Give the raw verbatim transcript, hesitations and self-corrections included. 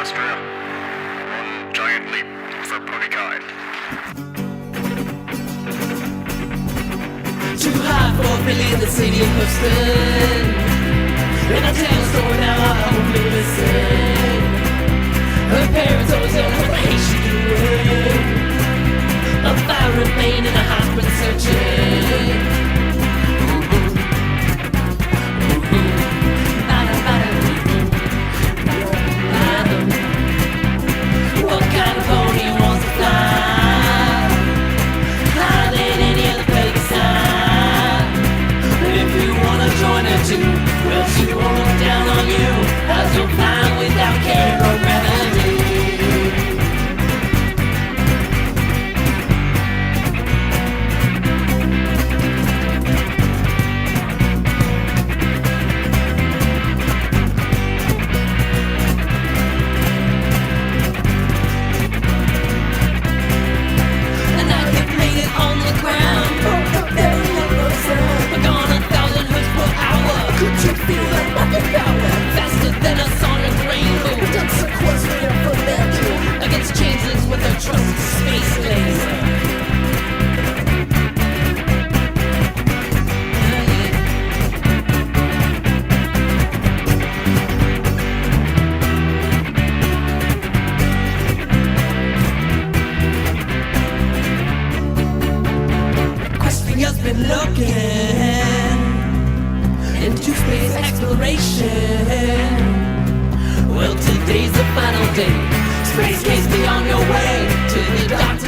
Astria. One giant leap for ponykind. Too high for Billy in the city of Houston. And I tell a story now, I hope you listen. Her parents always yelled what the hate she doing. A fire remained in a hospital searching. What kind of pony wants to fly higher than any other Pegasus? If you wanna join her too, well, she won't look down on you, as you'll find without care or remedy. And I get made it on the ground. But gone a thousand hertz per hour. Could you feel that rocket power? Faster than a sonic rainbow. That's sequestered from that Against changelings with their trusted space laser. Questing has been looking into space exploration. Well, today's the final day. Space case, be on your way to the doctor.